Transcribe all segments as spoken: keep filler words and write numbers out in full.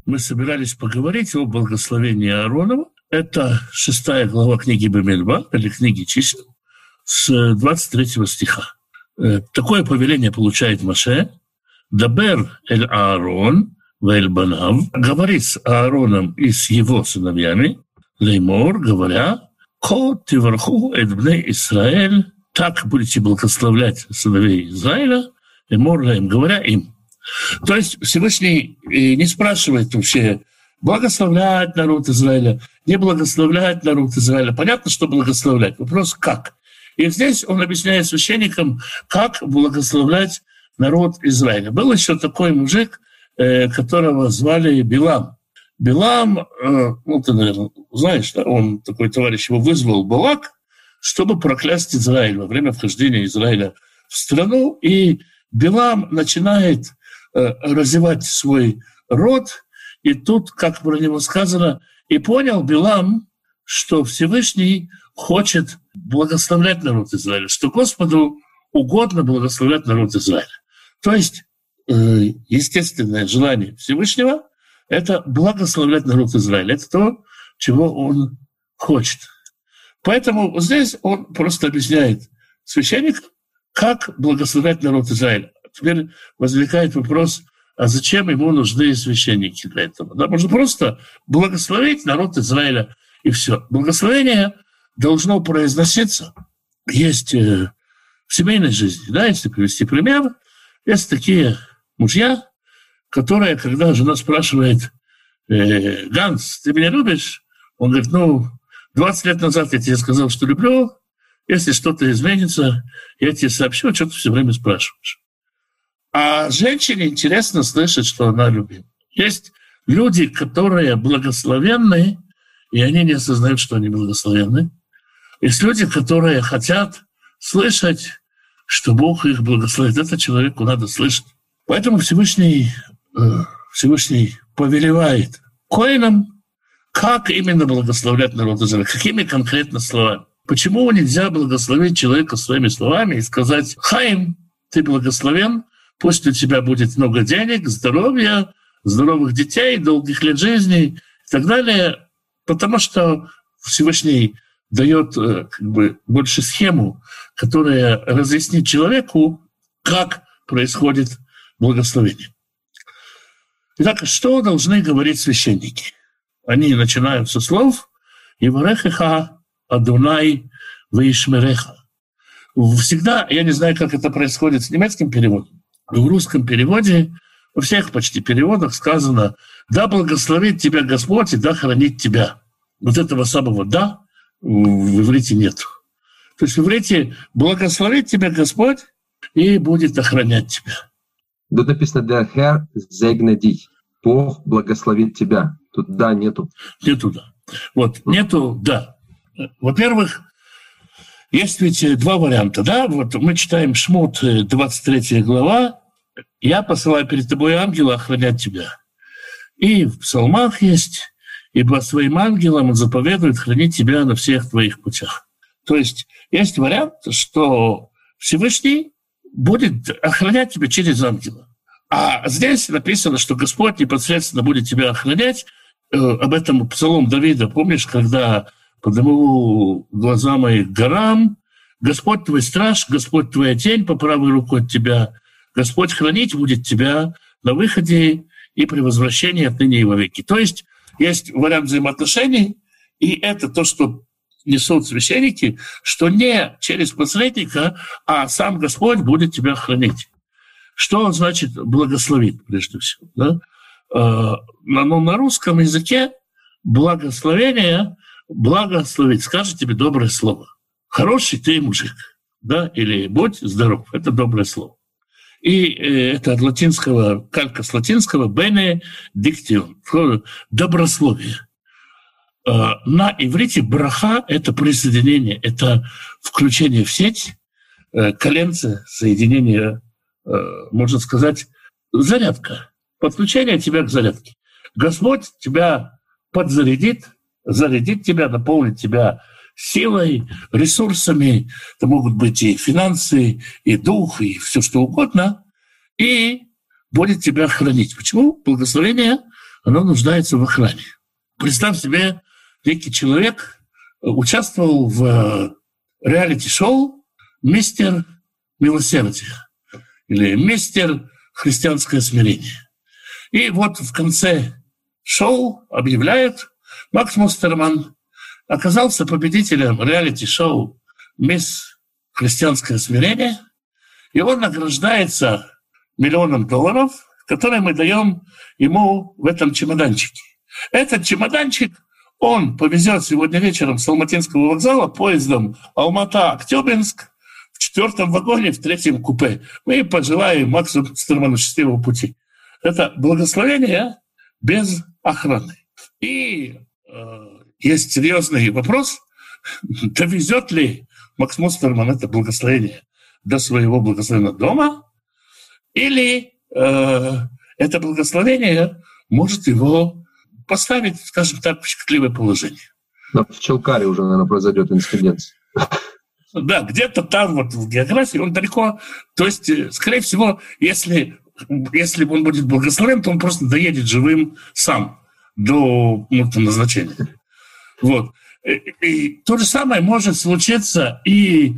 Мы собирались поговорить о благословении Ааронова. Это шестая глава книги Бамидбар, или книги чисел, с двадцать третьего стиха. Такое повеление получает Моше. «Дабер эль Аарон вэль банав», говорит с Аароном и с его сыновьями, леймор, говоря, «Ко тиварху эт бней Исраэль», так будете благословлять сыновей Израиля, леймор лейм, говоря им. То есть Всевышний не спрашивает вообще, благословлять народ Израиля, не благословлять народ Израиля. Понятно, что благословлять. Вопрос как? И здесь он объясняет священникам, как благословлять народ Израиля. Был еще такой мужик, которого звали Билам. Билам, ну ты, наверное, знаешь, да, он, такой товарищ, его вызвал Балак, чтобы проклясть Израиль во время вхождения Израиля в страну. И Билам начинает развивать свой род, и тут, как про него сказано, и понял Билам, что Всевышний хочет благословлять народ Израиля, что Господу угодно благословлять народ Израиля. То есть естественное желание Всевышнего — это благословлять народ Израиля. Это то, чего он хочет. Поэтому здесь он просто объясняет священникам, как благословлять народ Израиля. Теперь возникает вопрос, а зачем ему нужны священники для этого? Да, можно просто благословить народ Израиля, и все. Благословение должно произноситься. Есть э, в семейной жизни, да, если привести пример, есть такие мужья, которые, когда жена спрашивает, э, «Ганс, ты меня любишь?» Он говорит, ну, двадцать лет назад я тебе сказал, что люблю, если что-то изменится, я тебе сообщу, а что ты все время спрашиваешь. А женщине интересно слышать, что она любит. Есть люди, которые благословенны, и они не осознают, что они благословенны. Есть люди, которые хотят слышать, что Бог их благословит. Это человеку надо слышать. Поэтому Всевышний, Всевышний повелевает коинам, как именно благословлять народ Израиля, какими конкретно словами. Почему нельзя благословить человека своими словами и сказать: «Хаим, ты благословен, пусть у тебя будет много денег, здоровья, здоровых детей, долгих лет жизни» и так далее, потому что Всевышний дает как бы больше схему, которая разъяснит человеку, как происходит благословение. Итак, что должны говорить священники? Они начинают со слов «Иварехеха Адонай ваишмереха». Всегда, я не знаю, как это происходит с немецким переводом, в русском переводе, во всех почти переводах сказано «Да благословит тебя Господь и да хранит тебя». Вот этого самого «да» в иврите нет. То есть в иврите «благословит тебя Господь и будет охранять тебя». Тут написано «Der Herr segne dich». Бог благословит тебя. Тут «да» нету. Нету «да». Вот, нету «да». Во-первых, есть ведь два варианта, да? Вот мы читаем Шмот, двадцать третья глава, «Я посылаю перед тобой ангела охранять тебя». И в псалмах есть: «Ибо своим ангелам он заповедует хранить тебя на всех твоих путях». То есть есть вариант, что Всевышний будет охранять тебя через ангела. А здесь написано, что Господь непосредственно будет тебя охранять. Об этом псалом Давида, помнишь, когда «Подниму глаза мои к горам, Господь твой страж, Господь твоя тень по правой руку от тебя, Господь хранить будет тебя на выходе и при возвращении отныне и вовеки». То есть есть вариант взаимоотношений, и это то, что несут священники, что не через посредника, а сам Господь будет тебя хранить. Что значит благословит, прежде всего? Да? Но на русском языке благословение — благословить, скажет тебе доброе слово. Хороший ты мужик, да, или будь здоров, это доброе слово. И это от латинского, калька с латинского «bene dictio», добрословие. На иврите браха — это присоединение, это включение в сеть, коленце, соединение, можно сказать, зарядка, подключение тебя к зарядке. Господь тебя подзарядит, зарядит тебя, наполнит тебя силой, ресурсами. Это могут быть и финансы, и дух, и все что угодно. И будет тебя хранить. Почему? Благословение, оно нуждается в охране. Представь себе, некий человек участвовал в реалити-шоу «Мистер Милосердие» или «Мистер Христианское смирение». И вот в конце шоу объявляют, Макс Мустерман оказался победителем реалити-шоу «Мисс Христианское смирение», и он награждается миллионом долларов, которые мы даем ему в этом чемоданчике. Этот чемоданчик он повезет сегодня вечером с Алматинского вокзала поездом Алмата-Актёбинск в четвертом вагоне, в третьем купе. Мы пожелаем Максу Мустерману счастливого пути. Это благословение без охраны. И э, есть серьезный вопрос, довезет ли Макс Мустерман это благословение до своего благословенного дома, или э, это благословение может его поставить, скажем так, в щекотливое положение. Но в Челкаре уже, наверное, произойдет инцидент. Да, где-то там вот в географии он далеко. То есть, скорее всего, если, если он будет благословен, то он просто доедет живым сам до пункта назначения. Вот. И, и то же самое может случиться и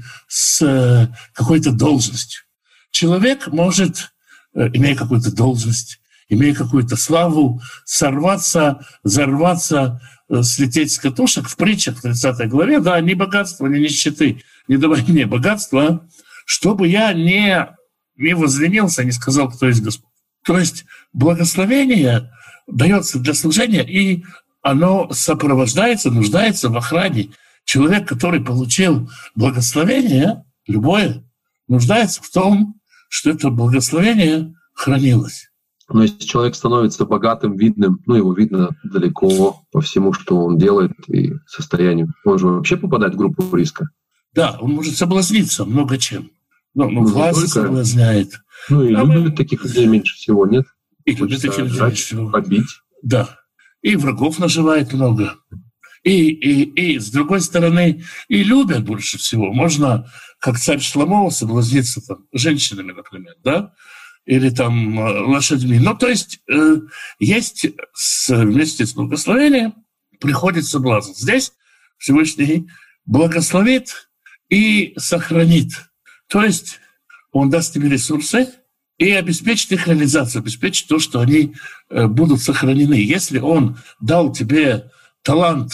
с какой-то должностью. Человек может, имея какую-то должность, имея какую-то славу, сорваться, взорваться, слететь с катушек. В притчах в тридцатой главе, да, ни богатства, ни нищеты, не давай мне богатства, чтобы я не, не возленился, не сказал, кто есть Господь. То есть благословение дается для служения, и оно сопровождается, нуждается в охране. Человек, который получил благословение, любое, нуждается в том, что это благословение хранилось. Но если человек становится богатым, видным, ну, его видно далеко по всему, что он делает, и состоянию, он же вообще попадает в группу риска. Да, он может соблазниться много чем. Ну, ну, ну власть только... соблазняет. Ну, и а любят мы... таких людей меньше всего, нет? И любят таких людей меньше всего. Побить. Да. И врагов наживает много. И, и, и, с другой стороны, и любят больше всего. Можно, как царь Шломо, соблазниться там, женщинами, например, да? Или там лошадьми. Ну, то есть э, есть с, вместе с благословением приходит соблазн. Здесь Всевышний благословит и сохранит. То есть он даст тебе ресурсы и обеспечит их реализацию, обеспечит то, что они э, будут сохранены. Если он дал тебе талант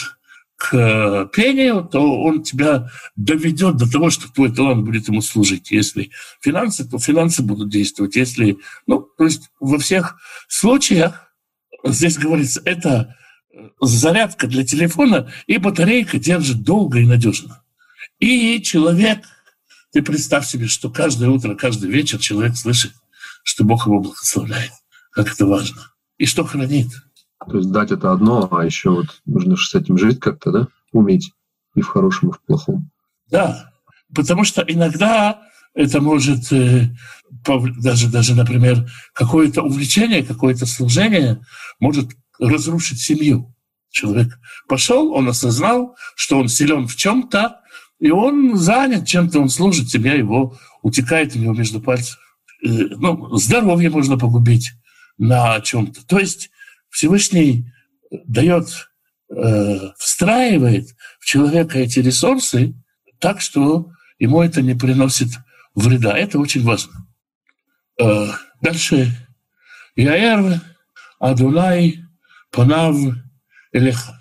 к пению, то он тебя доведет до того, что твой талант будет ему служить. Если финансы, то финансы будут действовать. Если, ну, то есть во всех случаях, здесь говорится, это зарядка для телефона, и батарейка держит долго и надежно. И человек, ты представь себе, что каждое утро, каждый вечер человек слышит, что Бог его благословляет. Как это важно. И что хранит. То есть дать это одно, а еще вот нужно же с этим жить как-то, да? Уметь и в хорошем, и в плохом. Да, потому что иногда это может э, даже, даже, например, какое-то увлечение, какое-то служение может разрушить семью. Человек пошел, он осознал, что он силен в чем-то, и он занят чем-то, он служит, семья его утекает у него между пальцев. Э, ну, здоровье можно погубить на чем-то. То есть Всевышний дает, э, встраивает в человека эти ресурсы так, что ему это не приносит вреда. Это очень важно. Э, дальше. Яэр Адунай Панав Элеха.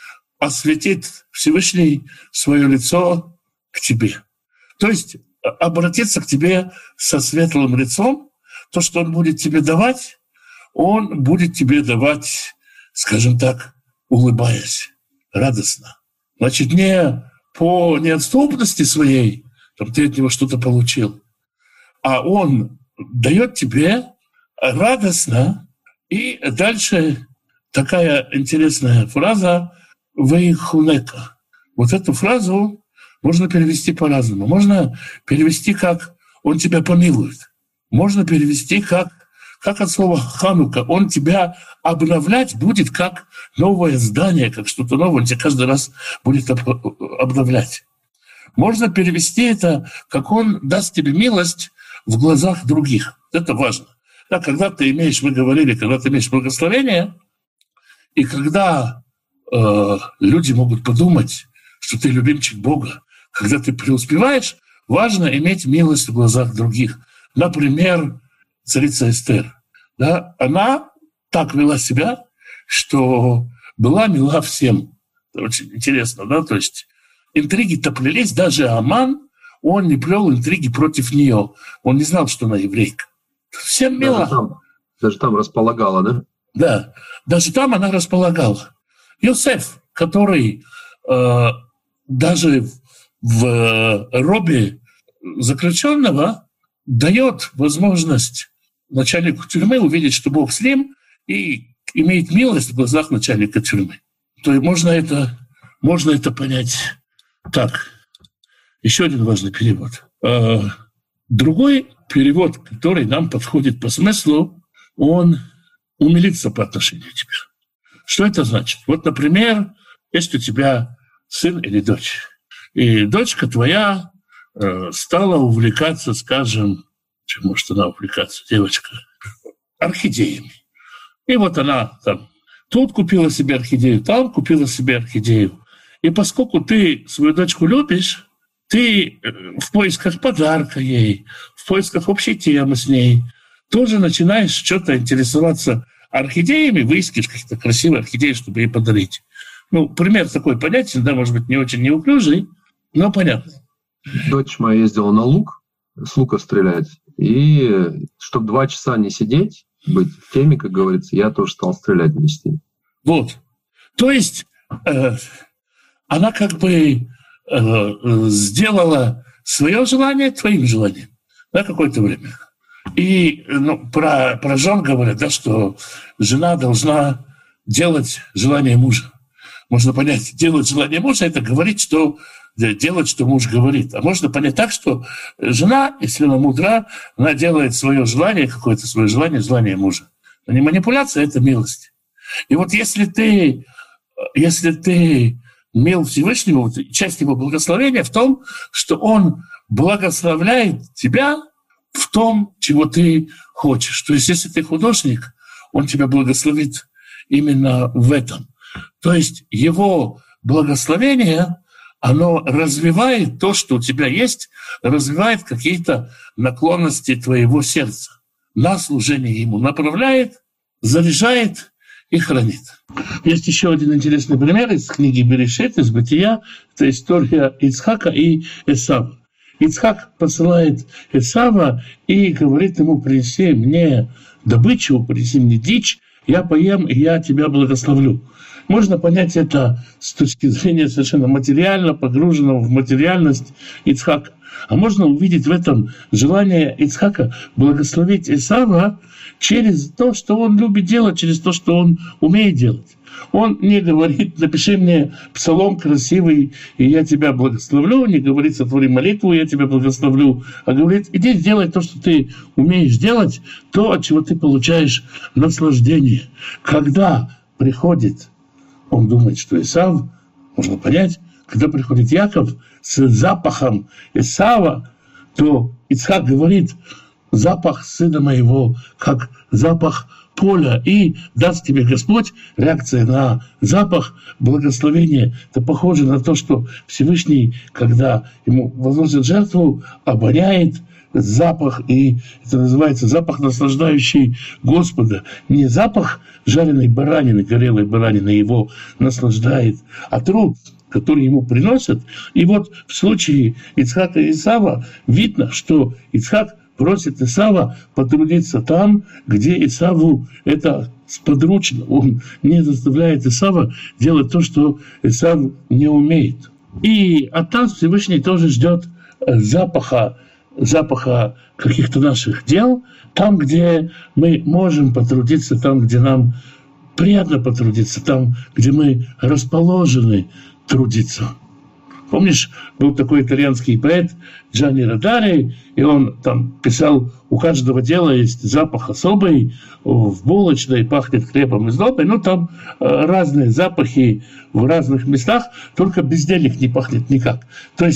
Осветит Всевышний свое лицо к тебе. То есть обратиться к тебе со светлым лицом, то, что он будет тебе давать, он будет тебе давать, скажем так, улыбаясь, радостно. Значит, не по неотступности своей, там, ты от него что-то получил, а он дает тебе радостно. И дальше такая интересная фраза «вейхунека». Вот эту фразу можно перевести по-разному. Можно перевести как «он тебя помилует». Можно перевести как Как от слова «ханука», он тебя обновлять будет как новое здание, как что-то новое, он тебя каждый раз будет обновлять. Можно перевести это, как он даст тебе милость в глазах других. Это важно. Да, когда ты имеешь, мы говорили, когда ты имеешь благословение, И когда э, люди могут подумать, что ты любимчик Бога, когда ты преуспеваешь, важно иметь милость в глазах других. Например, царица Эстер. Да, она так вела себя, что была мила всем. Это очень интересно, да? То есть интриги-то плелись, даже Аман, он не плел интриги против нее. Он не знал, что она еврейка. Всем мила. Даже там, даже там располагала, да? Да, даже там она располагала. Йосеф, который э, даже в э, робе заключенного дает возможность начальнику тюрьмы увидеть, что Бог с ним, и имеет милость в глазах начальника тюрьмы. То есть можно это, можно это понять так. Еще один важный перевод. Другой перевод, который нам подходит по смыслу, он умилится по отношению к тебе. Что это значит? Вот, например, есть у тебя сын или дочь, и дочка твоя э, стала увлекаться, скажем, чем может она увлекаться, девочка, орхидеями. И вот она там тут купила себе орхидею, там купила себе орхидею. И поскольку ты свою дочку любишь, ты в поисках подарка ей, в поисках общей темы с ней, тоже начинаешь что-то интересоваться орхидеями, выискиваешь какие-то красивые орхидеи, чтобы ей подарить. Ну, пример такой понятен, да, может быть, не очень неуклюжий, но понятно. Дочь моя ездила на луг, с лука стрелять, и чтобы два часа не сидеть, быть в теме, как говорится, я тоже стал стрелять вместе. Вот. То есть э, она как бы э, сделала свое желание твоим желанием на какое-то время. И ну, про, про жен говорят, да, что жена должна делать желание мужа. Можно понять, делать желание мужа – это говорить, что делать, что муж говорит. А можно понять так, что жена, если она мудра, она делает свое желание, какое-то свое желание, желание мужа. Но не манипуляция, это милость. И вот если ты, если ты мил Всевышнему, вот часть его благословения в том, что он благословляет тебя в том, чего ты хочешь. То есть если ты художник, он тебя благословит именно в этом. То есть его благословение, оно развивает то, что у тебя есть, развивает какие-то наклонности твоего сердца. На служение ему направляет, заряжает и хранит. Есть еще один интересный пример из книги Берешит, из Бытия. Это история Ицхака и Эсава. Ицхак посылает Эсава и говорит ему: принеси мне добычу, принеси мне дичь, я поем, и я тебя благословлю. Можно понять это с точки зрения совершенно материально погруженного в материальность Ицхака. А можно увидеть в этом желание Ицхака благословить Эсава через то, что он любит делать, через то, что он умеет делать. Он не говорит: напиши мне псалом красивый, и я тебя благословлю, не говорит: сотвори молитву, я тебя благословлю, а говорит: иди сделай то, что ты умеешь делать, то, от чего ты получаешь наслаждение. Когда приходит, он думает, что Исав, можно понять, когда приходит Яков с запахом Исава, то Ицхак говорит: запах сына моего, как запах поля, и даст тебе Господь, реакция на запах, благословение. Это похоже на то, что Всевышний, когда ему возносят жертву, обоняет запах, и это называется запах, наслаждающий Господа. Не запах жареной баранины, горелой баранины его наслаждает, а труд, который ему приносят. И вот в случае Ицхака и Исава видно, что Ицхак просит Исава потрудиться там, где Исаву это сподручно. Он не заставляет Исава делать то, что Исав не умеет. И от нас Всевышний тоже ждет запаха, запаха каких-то наших дел, там, где мы можем потрудиться, там, где нам приятно потрудиться, там, где мы расположены трудиться. Помнишь, был такой итальянский поэт Джанни Родари, и он там писал: у каждого дела есть запах особый, в булочной пахнет хлебом и сдобой, ну там разные запахи в разных местах, только без денег не пахнет никак. То есть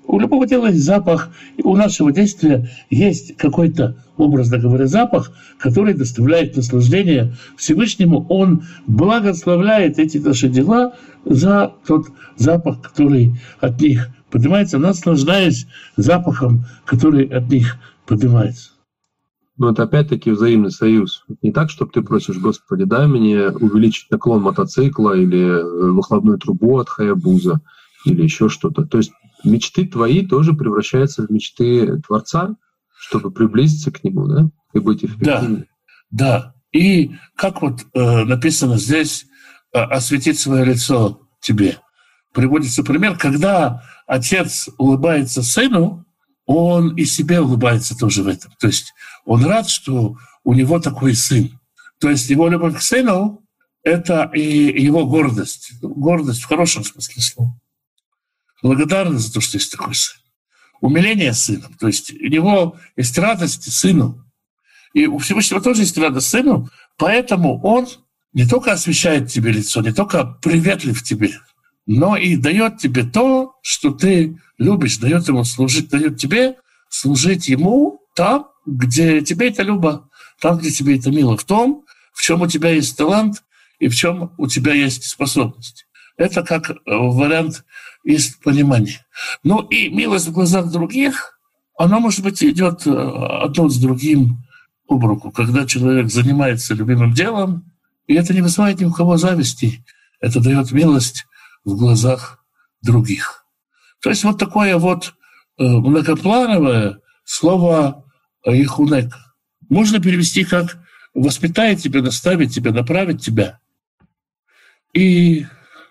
У любого дела есть запах, и у нашего действия есть какой-то, образно говоря, запах, который доставляет наслаждение Всевышнему. Он благословляет эти наши дела за тот запах, который от них поднимается, наслаждаясь запахом, который от них поднимается. Но это опять-таки взаимный союз. Не так, чтобы ты просишь: Господи, дай мне увеличить наклон мотоцикла или выхлопную трубу от Хаябуза или еще что-то. То есть мечты твои тоже превращаются в мечты Творца, чтобы приблизиться к Нему, да, и быть эффективным. Да, да. И как вот э, написано здесь, э, осветить свое лицо тебе. Приводится пример, когда отец улыбается сыну, он и себе улыбается тоже в этом. То есть он рад, что у него такой сын. То есть его любовь к сыну — это и его гордость. Гордость в хорошем смысле слова. Благодарность за то, что есть такой сын. Умиление сыном. То есть у него есть радость сыну. И у Всевышнего тоже есть радость сыну, поэтому он не только освещает тебе лицо, не только приветлив тебе, но и дает тебе то, что ты любишь, дает ему служить, дает тебе служить ему там, где тебе это любо, там, где тебе это мило, в том, в чем у тебя есть талант и в чем у тебя есть способность. Это как вариант из понимания. Ну и милость в глазах других, она, может быть, идет одно с другим об руку, когда человек занимается любимым делом, и это не вызывает ни у кого зависти, это дает милость в глазах других. То есть вот такое вот многоплановое слово «ихунек» можно перевести как «воспитает тебя, наставит тебя, направит тебя». И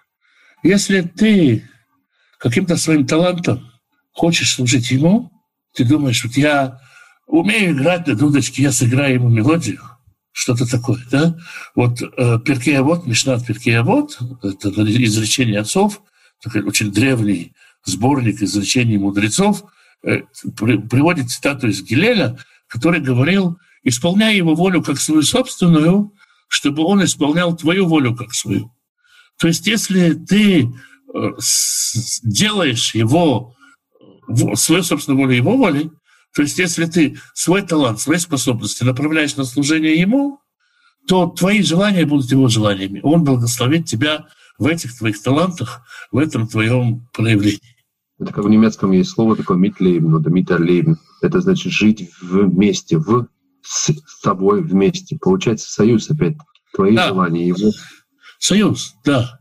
если ты каким-то своим талантом хочешь служить ему, ты думаешь: вот я умею играть на дудочке, я сыграю ему мелодию, что-то такое, да? Вот э, Перкей Авот, Мишнат Перкей Авот, это изречение отцов, такой очень древний сборник изречений мудрецов, э, при, приводит цитату из Гилеля, который говорил: исполняй его волю как свою собственную, чтобы он исполнял твою волю как свою. То есть если ты э, с, делаешь его, в, свою собственную волю его волей, то есть если ты свой талант, свои способности направляешь на служение ему, то твои желания будут его желаниями. Он благословит тебя в этих твоих талантах, в этом твоем проявлении. Это как в немецком есть слово такое «mitleben» oder «miterleben». Это значит жить вместе, в, с тобой вместе. Получается союз опять. Твои да. желания, его. Союз, да.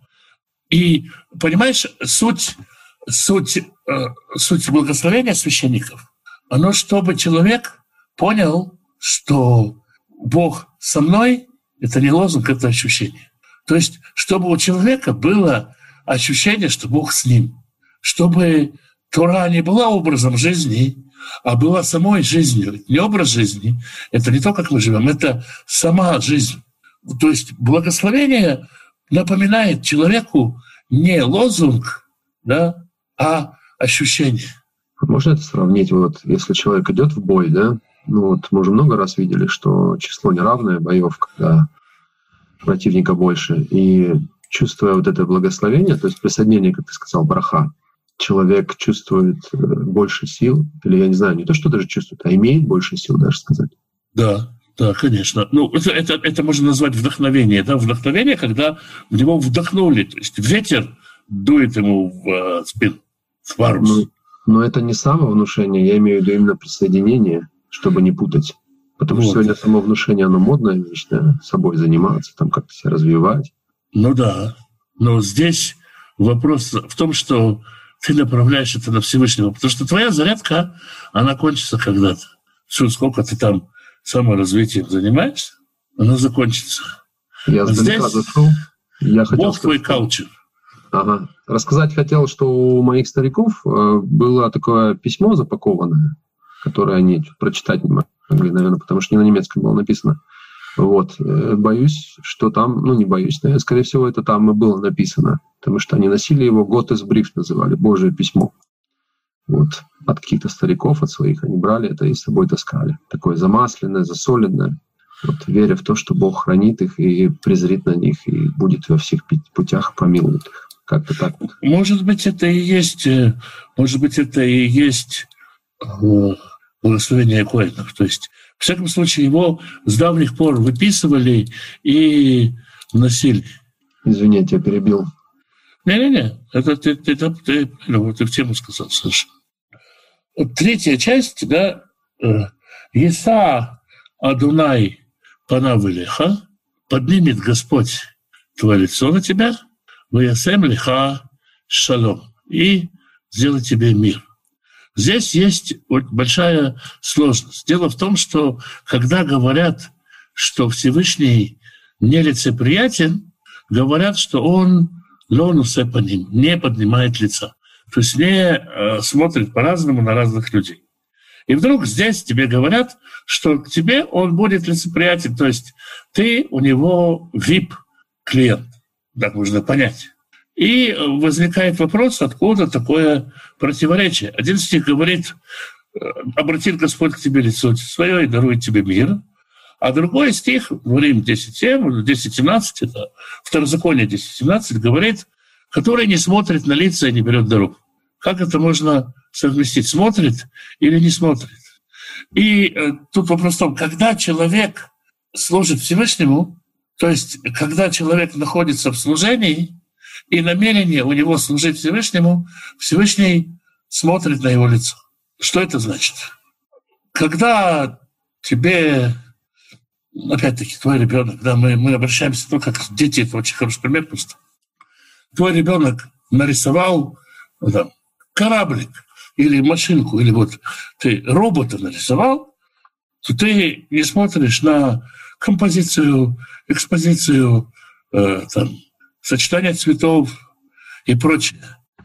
И понимаешь, суть, суть, э, суть благословения священников, оно, чтобы человек понял, что Бог со мной, это не лозунг, это ощущение. То есть, чтобы у человека было ощущение, что Бог с ним. Чтобы Тора не была образом жизни, а была самой жизнью. Не образ жизни, это не то, как мы живем, это сама жизнь. То есть благословение напоминает человеку не лозунг, да, а ощущение. Можно это сравнить? Вот если человек идет в бой, да, ну вот мы уже много раз видели, что число неравное боев, когда противника больше, и чувствуя вот это благословение, то есть присоединение, как ты сказал, браха, человек чувствует больше сил, или я не знаю, не то, что даже чувствует, а имеет больше сил, даже сказать. Да, да, конечно. Ну, это, это, это можно назвать вдохновение, да, вдохновение, когда в него вдохнули, то есть ветер дует ему в uh, спину, в парус. Ну, но это не самовнушение, я имею в виду именно присоединение, чтобы не путать. Потому вот. Что сегодня самовнушение, оно модное вещь, да? Собой заниматься, там как-то себя развивать. Ну да, но здесь вопрос в том, что ты направляешь это на Всевышнего, потому что твоя зарядка, она кончится когда-то. Что, сколько ты там саморазвитием занимаешься, она закончится. Я здесь зашел. Я хотел Бог твой каучер. Ага. Рассказать хотел, что у моих стариков было такое письмо запакованное, которое они прочитать не могли, наверное, потому что не на немецком было написано. Вот. Боюсь, что там, ну не боюсь, наверное, скорее всего, это там и было написано, потому что они носили его «Gottes Brief» называли, Божие письмо. Вот. От каких-то стариков, от своих они брали это и с собой таскали. Такое замасленное, засоленное, вот, веря в то, что Бог хранит их и презрит на них, и будет во всех путях помилует их. Как-то так вот. Может быть, это и есть, может быть, это и есть благословение коэнов. То есть, в всяком случае, его с давних пор выписывали и носили. Извини, я тебя перебил. Не-не-не, это ты, ты, ты, ты, ну, ты в тему сказал, Саша. Третья часть, да, «Еса Адунай панав элеха», поднимет Господь твое лицо на тебя, «Ваясем леха шалом», и сделает тебе мир. Здесь есть вот большая сложность. Дело в том, что когда говорят, что Всевышний нелицеприятен, говорят, что он лонусе по ним, не поднимает лица. То есть не э, смотрит по-разному на разных людей. И вдруг здесь тебе говорят, что к тебе он будет лицеприятен, то есть ты у него ви ай пи-клиент, так можно понять. И возникает вопрос, откуда такое противоречие. Один стих говорит, обратит Господь к тебе лицо свое и дарует тебе мир. А другой стих, Рим десять семь, десять семнадцать, это Второзаконие десять семнадцать, говорит, который не смотрит на лица и не берет дару. Как это можно совместить? Смотрит или не смотрит? И э, тут вопрос в том, когда человек служит Всевышнему, то есть когда человек находится в служении, и намерение у него служить Всевышнему, Всевышний смотрит на его лицо. Что это значит? Когда тебе, опять-таки, твой ребенок, да, мы, мы обращаемся, ну, как дети, это очень хороший пример просто. Твой ребенок нарисовал да, кораблик или машинку, или вот ты робота нарисовал, то ты не смотришь на композицию, экспозицию, э, там, сочетание цветов и прочее.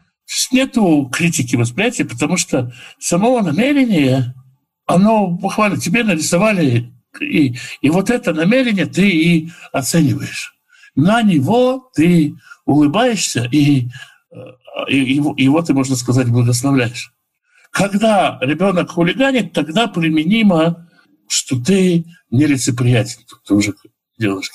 Нету критики восприятия, потому что само намерение, оно буквально тебе нарисовали, и, и вот это намерение ты и оцениваешь. На него ты улыбаешься, и, и, и его ты, можно сказать, благословляешь. Когда ребенок хулиганит, тогда применимо, что ты нелицеприятен. Тут ты уже делаешь.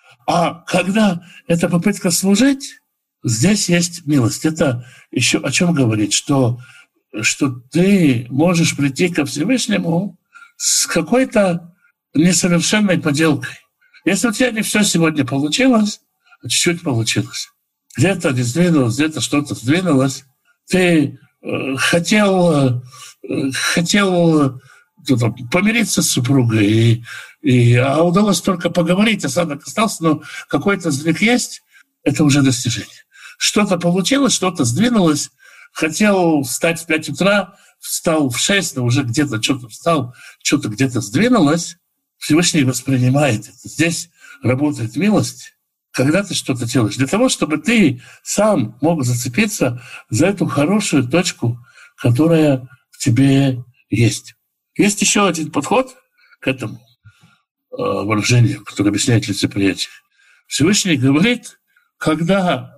А когда это попытка служить, здесь есть милость. Это еще о чем говорит? Что, что ты можешь прийти ко Всевышнему с какой-то несовершенной поделкой. Если у тебя не все сегодня получилось, а чуть-чуть получилось. Где-то не сдвинулось, где-то что-то сдвинулось. Ты э, хотел, э, хотел там, помириться с супругой, и, и, а удалось только поговорить, осадок остался, но какой-то сдвиг есть, это уже достижение. Что-то получилось, что-то сдвинулось, хотел встать в пять утра, встал в шесть, но уже где-то что-то встал, что-то где-то сдвинулось, Всевышний воспринимает это. Здесь работает милость, когда ты что-то делаешь, для того, чтобы ты сам мог зацепиться за эту хорошую точку, которая в тебе есть. Есть еще один подход к этому э, выражению, которое объясняет лицеприятие. Всевышний говорит, когда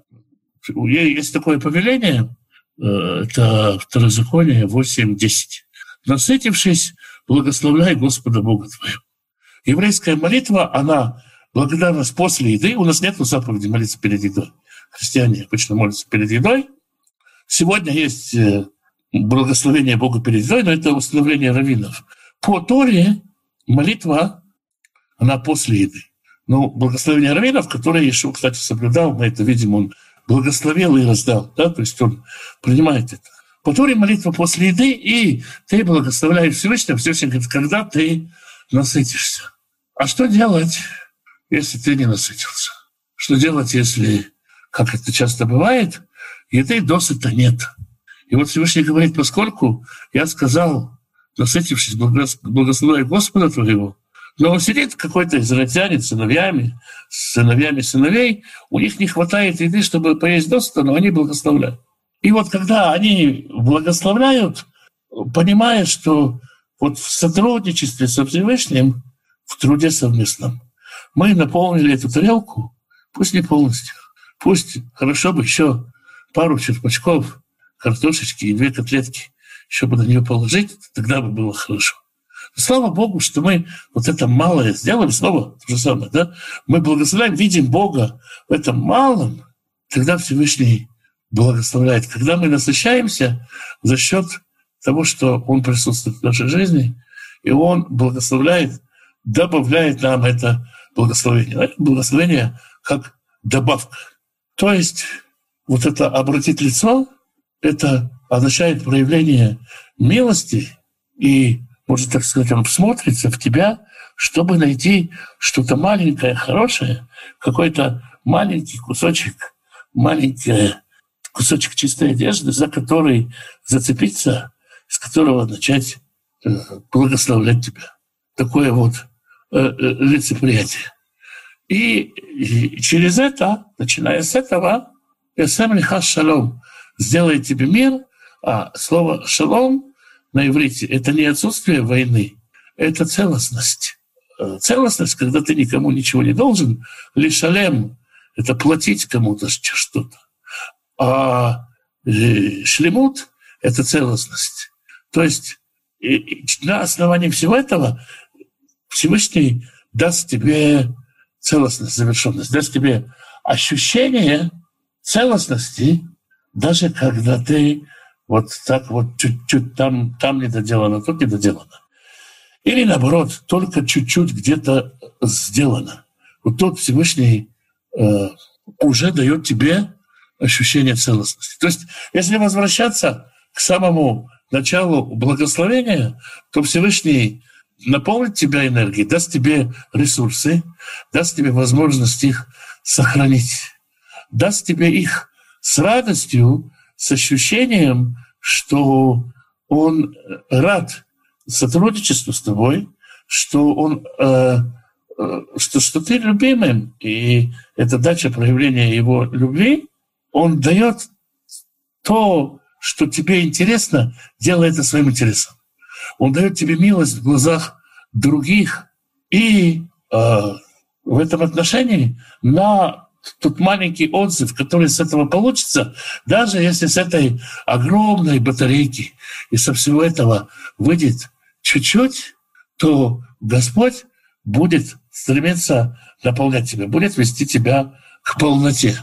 есть такое повеление, э, это Второзаконие восемь десять. «Насытившись, благословляй Господа Бога твоего». Еврейская молитва, она благодарность после еды. У нас нет заповеди молиться перед едой. Христиане обычно молятся перед едой. Сегодня есть благословение Бога перед едой, но это установление раввинов. По Торе молитва, она после еды. Но благословение раввинов, которое Иешуа, кстати, соблюдал, мы это видим, он благословил и раздал. Да? То есть он принимает это. По Торе молитва после еды, и ты благословляешь Всевышнего, Всевышний говорит, когда ты насытишься. А что делать, если ты не насытился? Что делать, если, как это часто бывает, еды досыта нет? И вот Всевышний говорит, поскольку я сказал, насытившись, благословляй Господа твоего, но он сидит какой-то израильтянин с сыновьями, с сыновьями сыновей, у них не хватает еды, чтобы поесть досыта, но они благословляют. И вот когда они благословляют, понимая, что вот в сотрудничестве со Всевышним, в труде совместном, мы наполнили эту тарелку, пусть не полностью, пусть хорошо бы еще пару черпачков картошечки и две котлетки еще бы на нее положить, тогда бы было хорошо. Но слава Богу, что мы вот это малое сделали, снова то же самое, да? Мы благословляем, видим Бога в этом малом, тогда Всевышний благословляет. Когда мы насыщаемся за счет того, что Он присутствует в нашей жизни, и Он благословляет, добавляет нам это благословение. Это благословение как добавка. То есть вот это обратить лицо, это означает проявление милости, и, можно так сказать, Он всмотрится в тебя, чтобы найти что-то маленькое, хорошее, какой-то маленький кусочек, маленький кусочек чистой одежды, за который зацепиться, с которого начать э, благословлять тебя. Такое вот э, э, лицеприятие. И, и через это, начиная с этого, «Ясем лиха шалом» — «сделай тебе мир», а слово «шалом» на иврите — это не отсутствие войны, это целостность. Целостность, когда ты никому ничего не должен, лишалем — это платить кому-то что-то. А шлемут — это целостность. То есть на основании всего этого Всевышний даст тебе целостность, завершенность, даст тебе ощущение целостности, даже когда ты вот так вот чуть-чуть там, там не доделано, тут не доделано. Или наоборот, только чуть-чуть где-то сделано. Вот тут Всевышний э, уже дает тебе ощущение целостности. То есть, если возвращаться к самому началу благословения, то Всевышний наполнит тебя энергией, даст тебе ресурсы, даст тебе возможность их сохранить, даст тебе их с радостью, с ощущением, что Он рад сотрудничеству с тобой, что он, э, э, что, что ты любимым, и это дача проявления его любви, он дает то, что тебе интересно, делая это своим интересом. Он дает тебе милость в глазах других, и э, в этом отношении на тот маленький отзыв, который с этого получится, даже если с этой огромной батарейки и со всего этого выйдет чуть-чуть, то Господь будет стремиться наполнять тебя, будет вести тебя к полноте.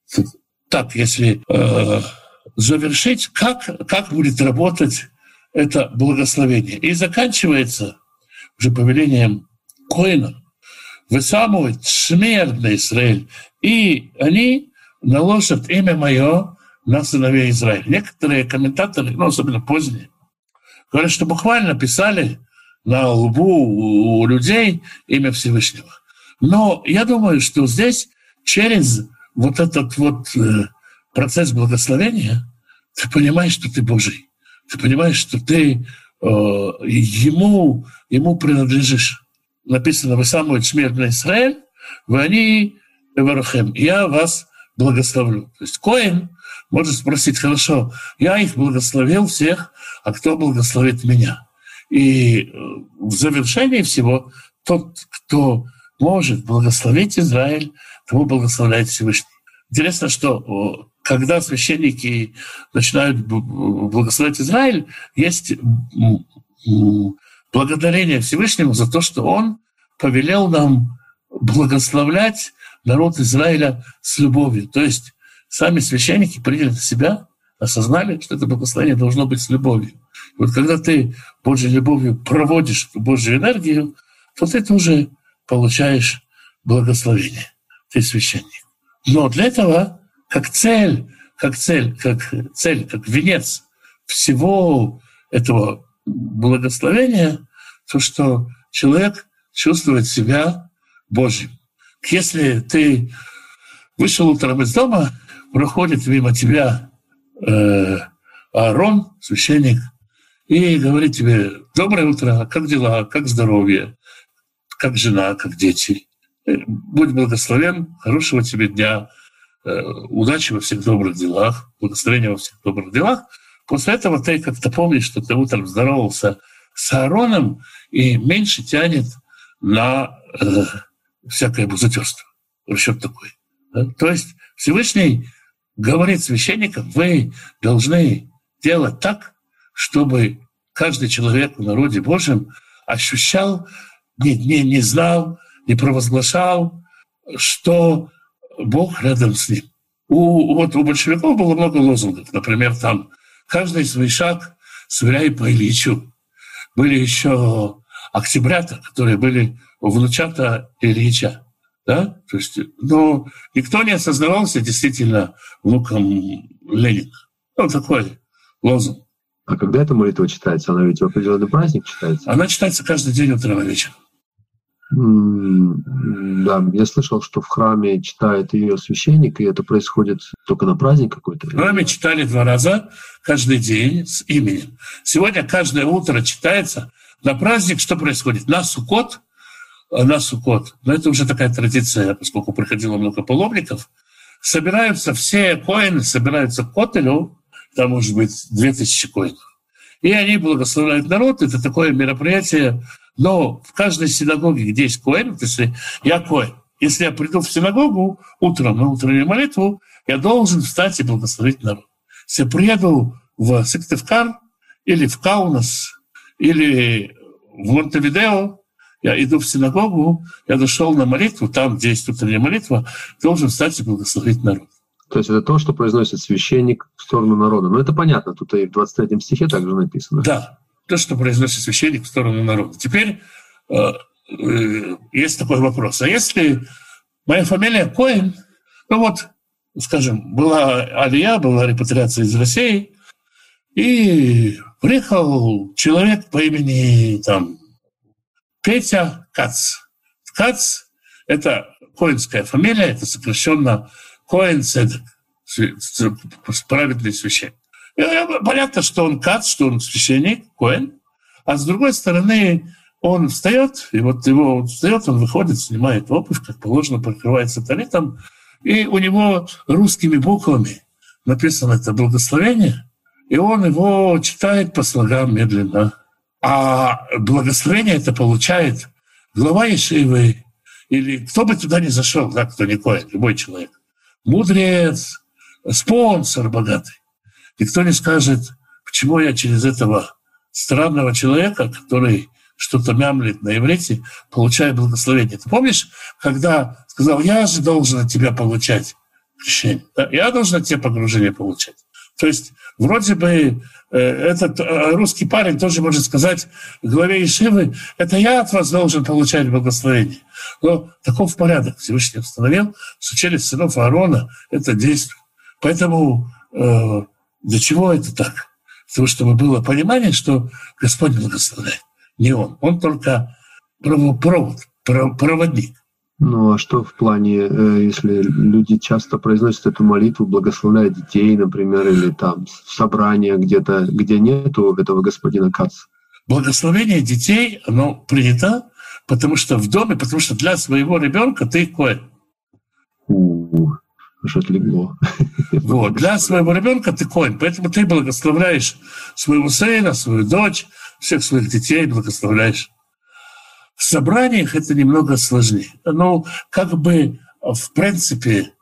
Так, если э, завершить, как, как будет работать это благословение. И заканчивается уже повелением коэна. «Высамывает шмер на Израиль». И они наложат имя мое на сыновей Израиля. Некоторые комментаторы, ну, особенно поздние, говорят, что буквально писали на лбу у людей имя Всевышнего. Но я думаю, что здесь через вот этот вот процесс благословения ты понимаешь, что ты Божий. Ты понимаешь, что ты э, ему, ему принадлежишь. Написано: «Вы самый шмер на Израиль, вы они эварухем». Я вас благословлю. То есть коэн может спросить: хорошо, я их благословил всех, а кто благословит меня? И в завершении всего тот, кто может благословить Израиль, тому благословляет Всевышний. Интересно, что когда священники начинают благословлять Израиль, есть благодарение Всевышнему за то, что Он повелел нам благословлять народ Израиля с любовью. То есть сами священники приняли на себя, осознали, что это благословение должно быть с любовью. И вот когда ты Божьей любовью проводишь эту Божью энергию, то ты тоже получаешь благословение. Ты священник. Но для этого, как цель, как цель, как цель, как венец всего этого благословения, то, что человек чувствует себя Божьим. Если ты вышел утром из дома, проходит мимо тебя э, Аарон, священник, и говорит тебе: доброе утро, как дела, как здоровье, как жена, как дети. Будь благословен, хорошего тебе дня, э, удачи во всех добрых делах, благословения во всех добрых делах. После этого ты как-то помнишь, что ты утром здоровался с Аароном, и меньше тянет на э, всякое бузатерство. Расчет такой. Да? То есть Всевышний говорит священникам: вы должны делать так, чтобы каждый человек в народе Божьем ощущал, не, не, не знал, не провозглашал, что Бог рядом с ним. У, вот у большевиков было много лозунгов. Например, там «каждый свой шаг сверяй по Ильичу». Были еще октябрята, которые были внучата Ильича. Да? То есть, но никто не осознавался действительно внуком Ленина. Ну, такой лозунг. А когда эта молитва читается? Она ведь в определенный праздник читается? Она читается каждый день утром и вечером. Да, я слышал, что в храме читает ее священник, и это происходит только на праздник какой-то. В храме читали два раза каждый день с именем. Сегодня каждое утро читается. На праздник что происходит? На Суккот, на Суккот, но это уже такая традиция, поскольку приходило много паломников, собираются все коэны, собираются к Котелю, там может быть две тысячи коинов. И они благословляют народ. Это такое мероприятие. Но в каждой синагоге, где есть коэн, если я коэн, если я приду в синагогу утром на утреннюю молитву, я должен встать и благословить народ. Если я приеду в Сыктывкар или в Каунас или в Монтевидео, я иду в синагогу, я дошел на молитву, там, где есть утренняя молитва, должен встать и благословить народ. То есть это то, что произносит священник в сторону народа. Ну, это понятно, тут и в двадцать третьем стихе также написано. Да, то, что произносит священник в сторону народа. Теперь э, э, есть такой вопрос. А если моя фамилия Коэн, ну вот, скажем, была алия, была репатриация из России, и приехал человек по имени там, Петя Кац. Кац – это коэнская фамилия, это сокращенно Коэн Седек, праведный священник. И понятно, что он Кац, что он священник, Коэн, а с другой стороны он встает, и вот его он встает, он выходит, снимает обувь, как положено, прикрывается талитом, и у него русскими буквами написано это благословение, и он его читает по слогам медленно. А благословение это получает глава ешивы, или кто бы туда ни зашел, да, кто не Коэн, любой человек. Мудрец, спонсор богатый. Никто не скажет, почему я через этого странного человека, который что-то мямлит на иврите, получаю благословение. Ты помнишь, когда сказал, я же должен от тебя получать крещение, да? Я должен от тебя погружение получать. То есть вроде бы э, этот э, русский парень тоже может сказать главе ешивы, это я от вас должен получать благословение. Но таков порядок Всевышний установил, что через сынов Аарона это действует. Поэтому э, для чего это так? Для того, чтобы было понимание, что Господь благословляет. Не Он. Он только провод, проводник. Ну а что в плане, если люди часто произносят эту молитву, благословляя детей, например, или там в собраниях где-то, где нету этого господина Каца? Благословение детей, оно принято, потому что в доме, потому что для своего ребенка ты коэн. У-у-у, аж отлегло. Вот, для своего ребенка ты коэн, поэтому ты благословляешь своего сына, свою дочь, всех своих детей благословляешь. В собраниях это немного сложнее. Ну, как бы, в принципе,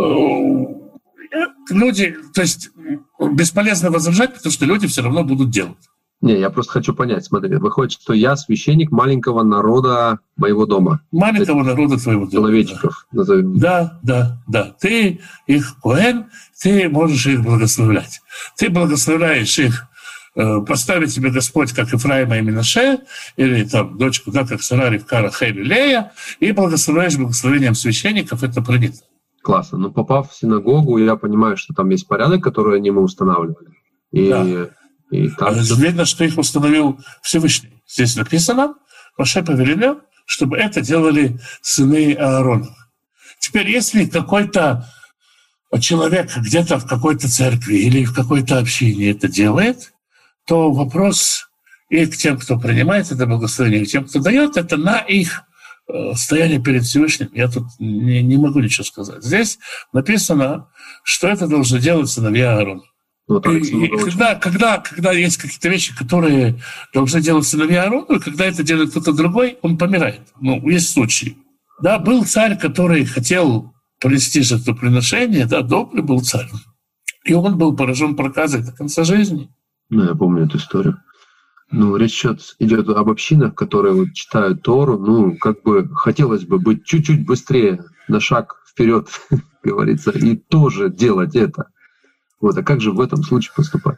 люди, то есть бесполезно возражать, потому что люди все равно будут делать. Не, я просто хочу понять, смотри, выходит, что я священник маленького народа моего дома. Маленького это народа твоего дома. Человечков, да. Назовем. Да, да, да. Ты их коэн, ты можешь их благословлять. Ты благословляешь их, поставить тебе Господь, как Ифраима и Минаше, или там дочку, да, как Сара, Ривка, Рахель и Лея, и благословляешь благословением священников, это принято. Классно. Но попав в синагогу, я понимаю, что там есть порядок, который они мы устанавливали. И, да. и там... Видно, что их установил Всевышний. Здесь написано, Моше повелел, чтобы это делали сыны Аарона. Теперь, если какой-то человек где-то в какой-то церкви или в какой-то общине это делает, то вопрос и к тем, кто принимает это благословение, и к тем, кто дает, это на их стояние перед Всевышним. Я тут не, не могу ничего сказать. Здесь написано, что это должны делать сыновья Аарона. Вот, и, и когда, когда, когда есть какие-то вещи, которые должны делать сыновья Аарона, когда это делает кто-то другой, он помирает. Ну, есть случаи. Да, был царь, который хотел принести жертвоприношение, да, добрый был царь. И он был поражен проказой до конца жизни. Ну, я помню эту историю. Ну, речь идет об общинах, которые вот читают Тору. Ну, как бы хотелось бы быть чуть-чуть быстрее на шаг вперед, говорится, и тоже делать это. Вот, а как же в этом случае поступать?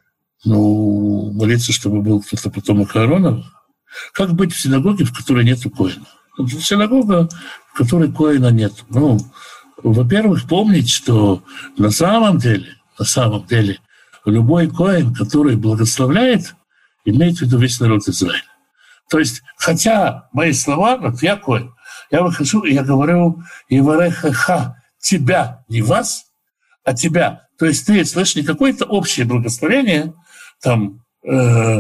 Ну, молиться, чтобы был кто-то потомок Аарона. Как быть в синагоге, в которой нет коэна? Синагога, в которой коэна нет. Ну, во-первых, помнить, что на самом деле, на самом деле, любой коэн, который благословляет, имеет в виду весь народ Израиля. То есть, хотя мои слова, вот я коэн, я выхожу и я говорю «Иварехаха», тебя, не вас, а тебя. То есть ты слышишь не какое-то общее благословение, там, э,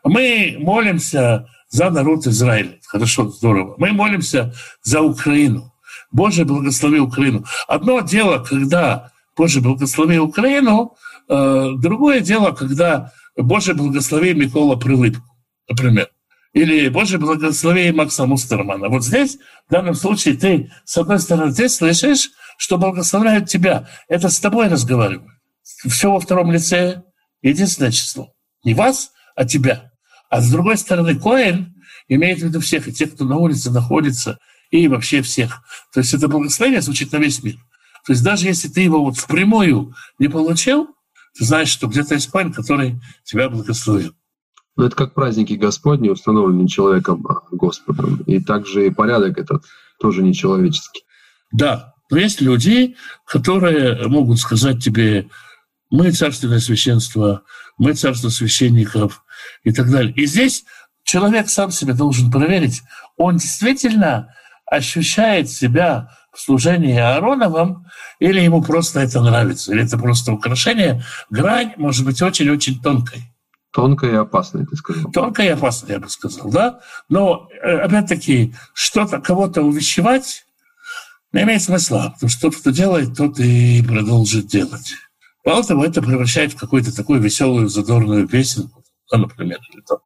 мы молимся за народ Израиля. Хорошо, здорово. Мы молимся за Украину. Боже, благослови Украину. Одно дело, когда Боже, благослови Украину, э, другое дело, когда Боже, благослови Микола Прилипку, например. Или Боже, благослови Макса Мустермана. Вот здесь, в данном случае, ты, с одной стороны, ты слышишь, что благословляют тебя. Это с тобой разговаривают. Все во втором лице единственное число. Не вас, а тебя. А с другой стороны, коэн имеет в виду всех, и тех, кто на улице находится, и вообще всех. То есть это благословение звучит на весь мир. То есть даже если ты его вот впрямую не получил, ты знаешь, что где-то есть коэн, который тебя благословил. Но это как праздники Господни, установленные человеком, Господом. И также и порядок этот тоже нечеловеческий. Да, но есть люди, которые могут сказать тебе: мы царственное священство, мы царство священников и так далее. И здесь человек сам себя должен проверить, он действительно ощущает себя в служении Аароновым, или ему просто это нравится, или это просто украшение. Грань может быть очень-очень тонкой. Тонкая и опасная, ты сказал. Тонкая и опасная, я бы сказал, да. Но, опять-таки, что-то, кого-то увещевать не имеет смысла, потому что тот, кто делает, тот и продолжит делать. Мало того, это превращает в какую-то такую веселую, задорную песенку, да, например, или там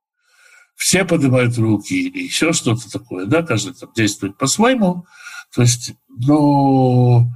все поднимают руки или еще что-то такое, да, каждый там действует по-своему. То есть, ну,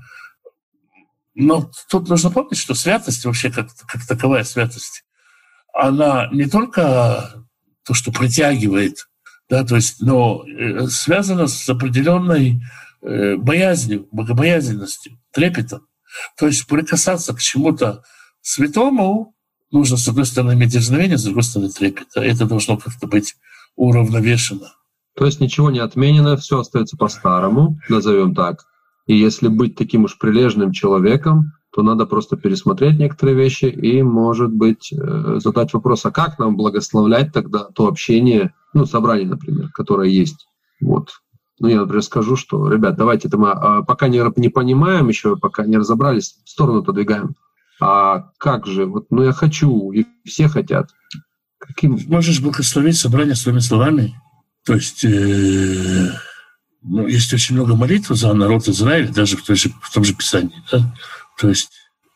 но тут нужно помнить, что святость вообще как, как таковая святость, она не только то, что притягивает, да, то есть, но связана с определенной э, боязнью, богобоязненностью, трепетом. То есть прикасаться к чему-то святому нужно, с одной стороны, иметь дерзновение, с другой стороны, трепет. Это должно как-то быть уравновешено. То есть ничего не отменено, все остается по-старому, назовем так. И если быть таким уж прилежным человеком, то надо просто пересмотреть некоторые вещи и, может быть, задать вопрос, а как нам благословлять тогда то общение, ну, собрание, например, которое есть. Вот. Ну, я, например, скажу, что, ребят, давайте это мы пока не, не понимаем еще, пока не разобрались, в сторону отодвигаем. А как же? Вот, ну, я хочу, и все хотят. Каким? Можешь благословить собрание своими словами. То есть э, ну, есть очень много молитв за народ Израиля, даже в, той же, в том же Писании, да? То есть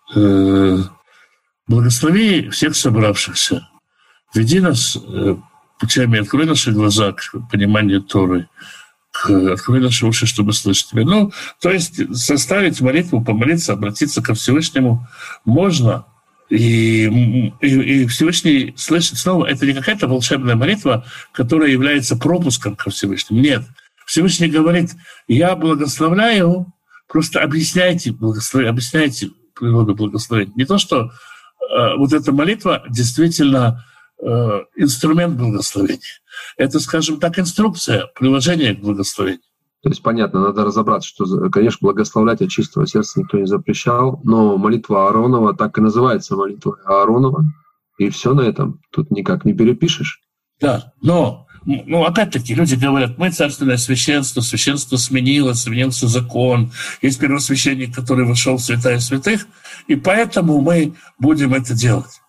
э, благослови всех собравшихся, веди нас э, путями, открой наши глаза к пониманию Торы, к, открой наши уши, чтобы слышать тебя. Ну, то есть составить молитву, помолиться, обратиться ко Всевышнему можно, и, и, и Всевышний слышит снова. Это не какая-то волшебная молитва, которая является пропуском ко Всевышнему. Нет. Всевышний говорит: я благословляю. Просто объясняйте, объясняйте природу благословения. Не то, что э, вот эта молитва действительно э, инструмент благословения. Это, скажем так, инструкция, приложение к благословению. То есть, понятно, надо разобраться, что, конечно, благословлять от чистого сердца никто не запрещал, но молитва Ааронова так и называется молитва Ааронова, и все на этом. Тут никак не перепишешь. Да, но ну, опять-таки, люди говорят: мы царственное священство, священство сменилось, сменился закон, есть первосвященник, который вошел в святая святых, и поэтому мы будем это делать.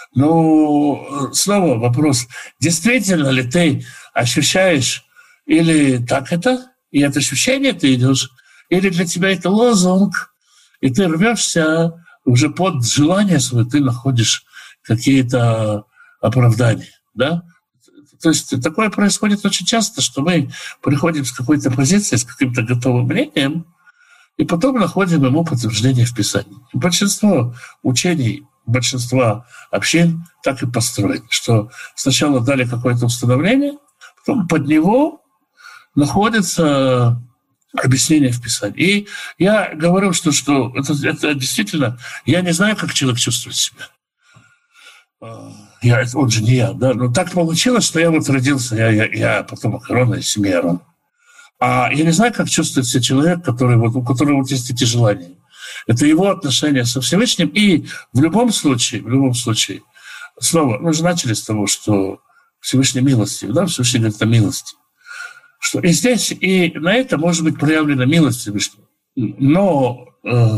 Ну, снова вопрос, действительно ли ты ощущаешь, или так это, и это ощущение ты идешь, или для тебя это лозунг, и ты рвешься уже под желание свое, ты находишь какие-то оправдания, да? То есть такое происходит очень часто, что мы приходим с какой-то позицией, с каким-то готовым мнением, и потом находим ему подтверждение в Писании. И большинство учений, большинство общин так и построены, что сначала дали какое-то установление, потом под него находится объяснение в Писании. И я говорю, что, что это, это действительно... Я не знаю, как человек чувствует себя. Я, он же не я, да? Но так получилось, что я вот родился, я, я, я потомок Аарона из семьи Аарона. А я не знаю, как чувствует себя человек, который, вот, у которого вот есть эти желания. Это его отношения со Всевышним. И в любом случае, в любом случае, снова, мы же начали с того, что Всевышний милостив, да? Всевышний говорит о милости. Что и здесь, и на это может быть проявлена милость Всевышнего. Но, э,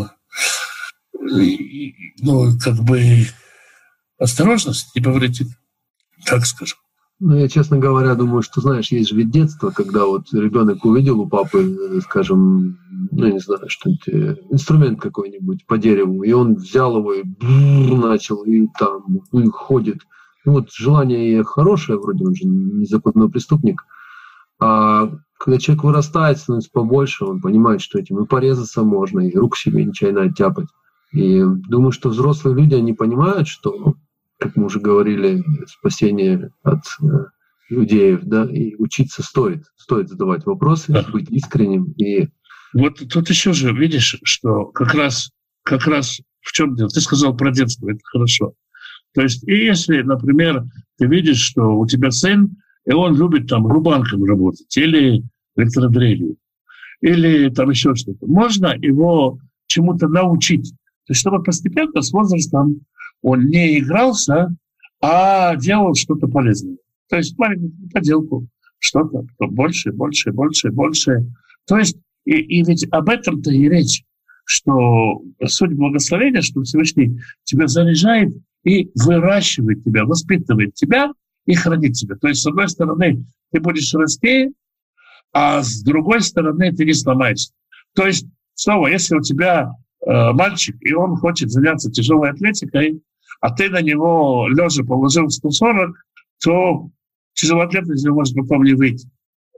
ну, как бы осторожность не повредит, так скажем. Ну, я, честно говоря, думаю, что, знаешь, есть же ведь детство, когда вот ребенок увидел у папы, скажем, ну, не знаю, что-нибудь, инструмент какой-нибудь по дереву, и он взял его и начал, и там и ходит. Ну, вот желание хорошее, вроде он же незаконный преступник, а когда человек вырастает, становится побольше, он понимает, что этим и порезаться можно, и рук себе нечаянно оттяпать. И думаю, что взрослые люди, они понимают, что, как мы уже говорили, спасение от э, иудеев, да, и учиться стоит. Стоит задавать вопросы, да. Быть искренним. И... Вот тут еще же, видишь, что как раз, как раз в чем дело? Ты сказал про детство, это хорошо. То есть, и если, например, ты видишь, что у тебя сын, и он любит там рубанком работать, или электродрелью, или там еще что-то, можно его чему-то научить. То есть, чтобы постепенно с возрастом он не игрался, а делал что-то полезное. То есть маленькую поделку, что-то больше, больше, больше, больше. То есть, и, и ведь об этом-то и речь, что суть благословения, что Всевышний тебя заряжает и выращивает тебя, воспитывает тебя и хранит тебя. То есть, с одной стороны, ты будешь расти, а с другой стороны, ты не сломаешься. То есть, снова, если у тебя э, мальчик, и он хочет заняться тяжелой атлетикой, а ты на него лежа положил сто сорок, то тяжелая атлетика из него может потом не выйти.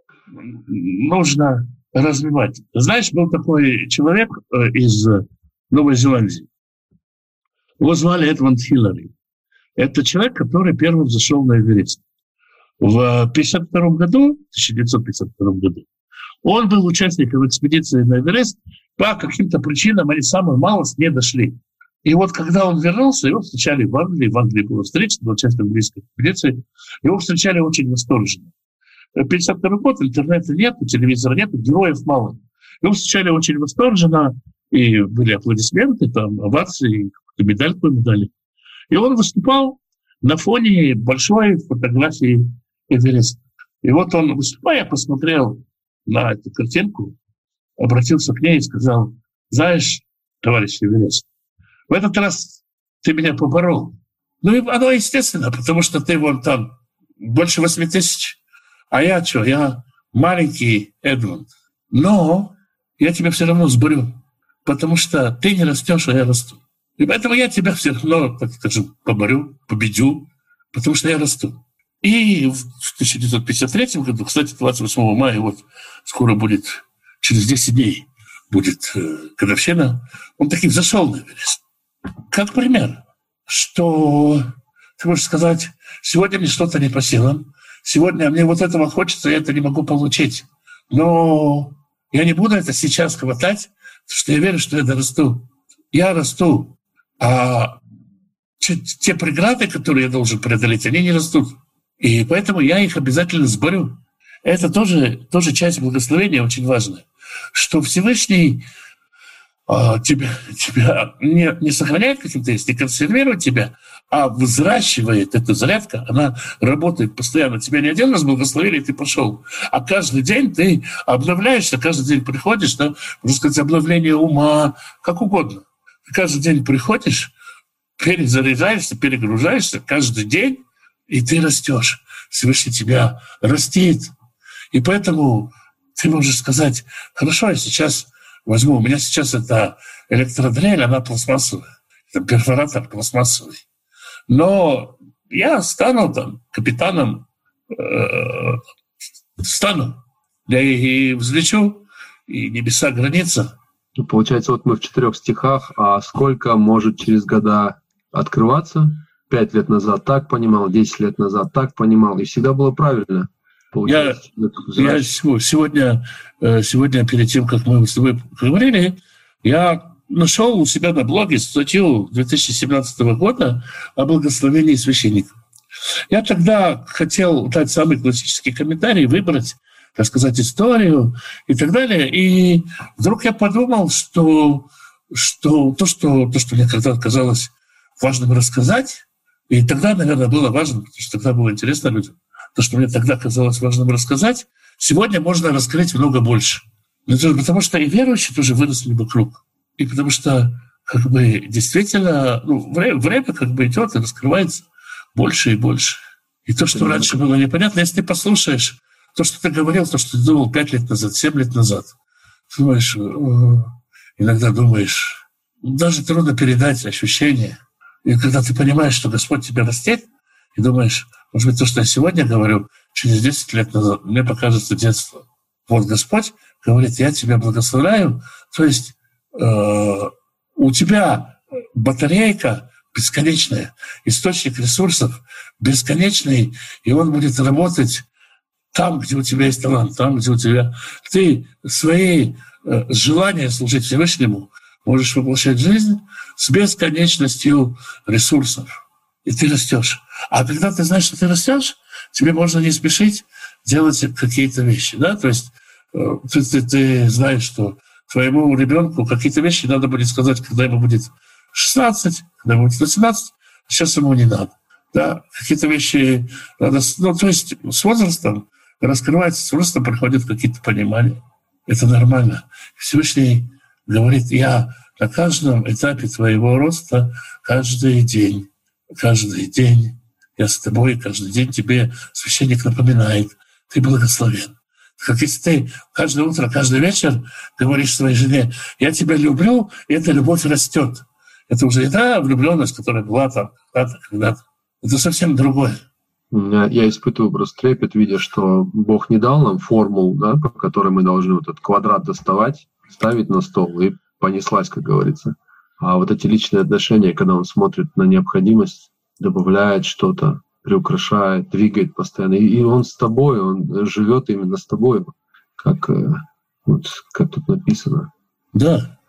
Нужно развивать. Знаешь, был такой человек э, из Новой Зеландии. Его звали Эдмонд Хиллари. Это человек, который первым зашел на Эверест. В пятьдесят втором году, тысяча девятьсот пятьдесят втором году, он был участником экспедиции на Эверест. По каким-то причинам они самую малость не дошли. И вот когда он вернулся, его встречали в Англии. В Англии была встреча, был участник английской экспедиции. Его встречали очень восторженно. пятьдесят второй год, интернета нет, телевизора нет, героев мало. Его встречали очень восторженно, и были аплодисменты, там, овации, медальку ему дали. И он выступал на фоне большой фотографии Эвереста. И вот он, выступая, посмотрел на эту картинку, обратился к ней и сказал: знаешь, товарищ Эверест, в этот раз ты меня поборол. Ну и оно естественно, потому что ты вон там больше восьми тысяч, а я что, я маленький Эдмунд. Но я тебя все равно сборю, потому что ты не растешь, а я расту. И поэтому я тебя все равно, так скажем, поборю, победю, потому что я расту. И в тысяча девятьсот пятьдесят третьем году, кстати, двадцать восьмого мая, вот скоро будет, через десять дней будет э, годовщина, он таки взошел на Эверест. Как пример, что ты можешь сказать: сегодня мне что-то не по силам, сегодня мне вот этого хочется, я это не могу получить. Но я не буду это сейчас хватать, потому что я верю, что я дорасту. Я расту. А те преграды, которые я должен преодолеть, они не растут. И поэтому я их обязательно сборю. Это тоже, тоже часть благословения очень важная. Что Всевышний а, тебя, тебя не, не сохраняет каким-то, не консервирует тебя, а взращивает эту зарядку. Она работает постоянно. Тебя не один раз благословили, и ты пошел. А каждый день ты обновляешься, каждый день приходишь, да, можно сказать, обновление ума, как угодно. Каждый день приходишь, перезаряжаешься, перегружаешься каждый день, и ты растешь. Всевышний тебя растит. И поэтому ты можешь сказать: хорошо, я сейчас возьму, у меня сейчас это электродрель, она пластмассовая, это перфоратор пластмассовый. Но я стану там капитаном, э, стану, я и взлечу, и небеса граница. Получается, вот мы в четырех стихах, а сколько может через года открываться? Пять лет назад так понимал, десять лет назад так понимал, и всегда было правильно. Я, я сегодня, сегодня, перед тем, как мы с тобой говорили, я нашел у себя на блоге статью две тысячи семнадцатого года о благословении священников. Я тогда хотел дать самый классический комментарий, выбрать, рассказать историю и так далее. И вдруг я подумал, что, что, то, что то, что мне когда-то казалось важным рассказать, и тогда, наверное, было важно, потому что тогда было интересно людям, то, что мне тогда казалось важным рассказать, сегодня можно раскрыть много больше. Потому что и верующие тоже выросли вокруг. И потому что как бы действительно ну, время, время как бы идет и раскрывается больше и больше. И то, что раньше было непонятно, если ты послушаешь то, что ты говорил, то, что ты думал пять лет назад, семь лет назад, думаешь, иногда думаешь, даже трудно передать ощущения. И когда ты понимаешь, что Господь тебя растет, и думаешь, может быть, то, что я сегодня говорю, через десять лет назад мне покажется детство. Вот Господь говорит, я тебя благословляю, то есть э, у тебя батарейка бесконечная, источник ресурсов бесконечный, и он будет работать там, где у тебя есть талант, там, где у тебя... Ты свои э, желания служить Всевышнему можешь воплощать жизнь с бесконечностью ресурсов. И ты растешь. А когда ты знаешь, что ты растешь, тебе можно не спешить делать какие-то вещи. Да? То есть э, ты, ты, ты знаешь, что твоему ребенку какие-то вещи надо будет сказать, когда ему будет шестнадцать, когда ему будет восемнадцать, а сейчас ему не надо. Да? Какие-то вещи надо... Ну, то есть с возрастом раскрывается, с возрастом приходят какие-то понимания. Это нормально. Всевышний говорит, я на каждом этапе твоего роста каждый день, каждый день я с тобой, каждый день тебе священник напоминает, ты благословен. Как если ты каждое утро, каждый вечер говоришь своей жене, я тебя люблю, и эта любовь растет. Это уже не та влюбленность, которая была там когда-то, когда-то. Это совсем другое. Я испытываю просто трепет, видя, что Бог не дал нам формул, да, по которой мы должны вот этот квадрат доставать, ставить на стол, и понеслась, как говорится. А вот эти личные отношения, когда он смотрит на необходимость, добавляет что-то, приукрашает, двигает постоянно. И он с тобой, он живет именно с тобой, как, вот, как тут написано. Да.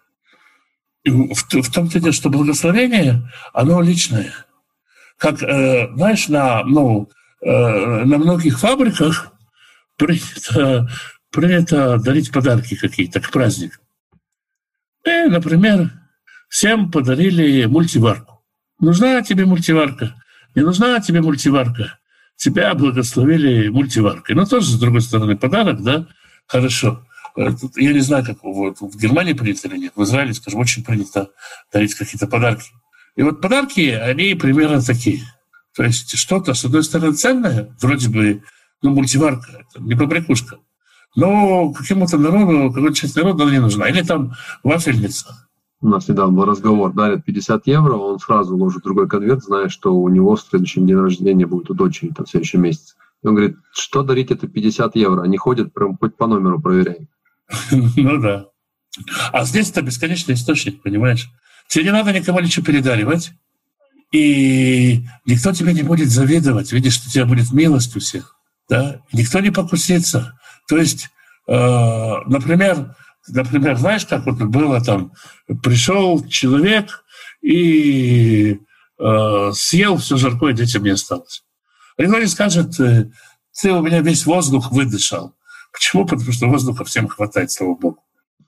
И в, в том-то дело, что благословение, оно личное. Как, э, знаешь, на, ну, э, на многих фабриках принято, принято дарить подарки какие-то к праздникам. И, например, всем подарили мультиварку. Нужна тебе мультиварка? Не нужна тебе мультиварка? Тебя благословили мультиваркой. Но тоже, с другой стороны, подарок, да, хорошо. Я не знаю, как вот, в Германии принято или нет. В Израиле, скажем, очень принято дарить какие-то подарки. И вот подарки, они примерно такие. То есть что-то, с одной стороны, ценное, вроде бы, ну, мультиварка, это не побрякушка. Но какому-то народу, какой-то часть народа она не нужна. Или там вафельница. У нас недавно был разговор, дарят пятьдесят евро, он сразу ложит другой конверт, зная, что у него в следующем день рождения будет у дочери, там, в следующем месяце. И он говорит, что дарить это пятьдесят евро? Они ходят, прям хоть по номеру проверяют. Ну да. А здесь это бесконечный источник, понимаешь? Тебе не надо никому ничего передаривать, и никто тебе не будет завидовать, видишь, что у тебя будет милость у всех, да? Никто не покусится. То есть, э, например, например, знаешь, как вот было там, пришел человек и э, съел все жаркое, детям не осталось. Никто не скажет, ты у меня весь воздух выдышал. Почему? Потому что воздуха всем хватает, слава Богу.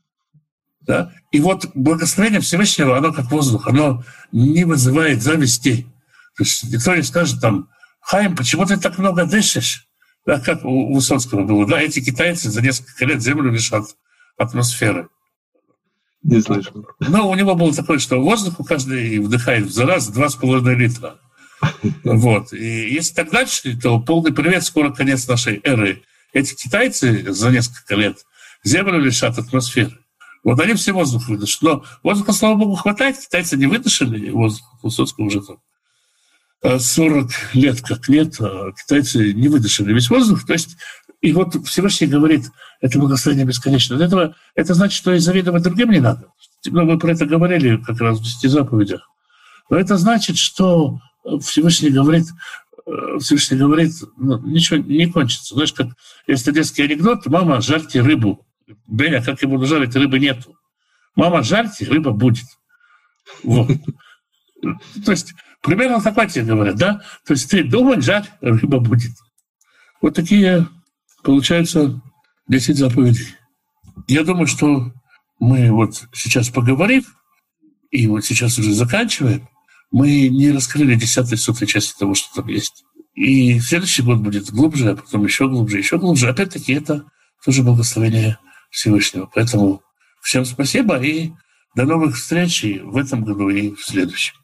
Да? И вот благословение Всевышнего, оно как воздух, оно не вызывает зависти. То есть никто не скажет там, Хаим, почему ты так много дышишь? Да, как у Высоцкого было. Да, эти китайцы за несколько лет землю лишат атмосферы. Не слышал. Но у него было такое, что воздуху каждый вдыхает за раз два с половиной литра. Вот. И если так дальше, то полный привет, скоро конец нашей эры. Эти китайцы за несколько лет землю лишат атмосферы. Вот они все воздух выдышат. Но воздуха, слава богу, хватает. Китайцы не выдышали воздух. Высоцкого уже там сорок лет как нет, а китайцы не выдышали весь воздух. То есть, и вот Всевышний говорит, это благословение бесконечно. От этого, это значит, что и завидовать другим не надо. Ну, мы про это говорили как раз в десяти заповедях. Но это значит, что Всевышний говорит, Всевышний говорит, ну, ничего не кончится. Знаешь, как если детский анекдот, мама, жарьте рыбу. Беня, как ему жарить, рыбы нету. Мама, жарьте, рыба будет. Вот. То есть примерно так тебе говорят, да? То есть ты думай, жарь, рыба будет. Вот такие, получается, десять заповедей. Я думаю, что мы вот сейчас поговорив, и вот сейчас уже заканчиваем, мы не раскрыли десятой, сотой части того, что там есть. И следующий год будет глубже, а потом еще глубже, еще глубже. Опять-таки, это тоже благословение Всевышнего. Поэтому всем спасибо и до новых встреч и в этом году, и в следующем.